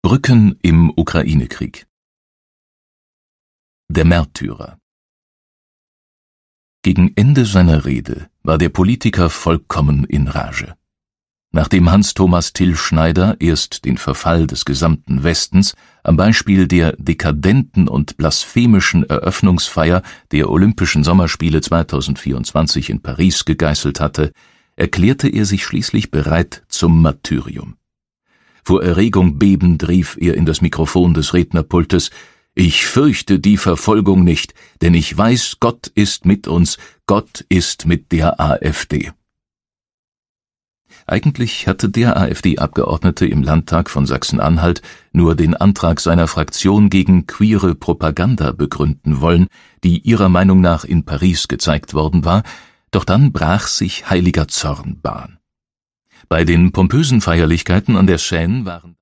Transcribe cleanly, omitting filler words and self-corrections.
Brücken im Ukraine-Krieg. Der Märtyrer. Gegen Ende seiner Rede war der Politiker vollkommen in Rage. Nachdem Hans-Thomas Till-Schneider erst den Verfall des gesamten Westens am Beispiel der dekadenten und blasphemischen Eröffnungsfeier der Olympischen Sommerspiele 2024 in Paris gegeißelt hatte, erklärte er sich schließlich bereit zum Martyrium. Vor Erregung bebend rief er in das Mikrofon des Rednerpultes: »Ich fürchte die Verfolgung nicht, denn ich weiß, Gott ist mit uns, Gott ist mit der AfD.« Eigentlich hatte der AfD-Abgeordnete im Landtag von Sachsen-Anhalt nur den Antrag seiner Fraktion gegen queere Propaganda begründen wollen, die ihrer Meinung nach in Paris gezeigt worden war, doch dann brach sich heiliger Zorn Bahn. Bei den pompösen Feierlichkeiten an der Seine waren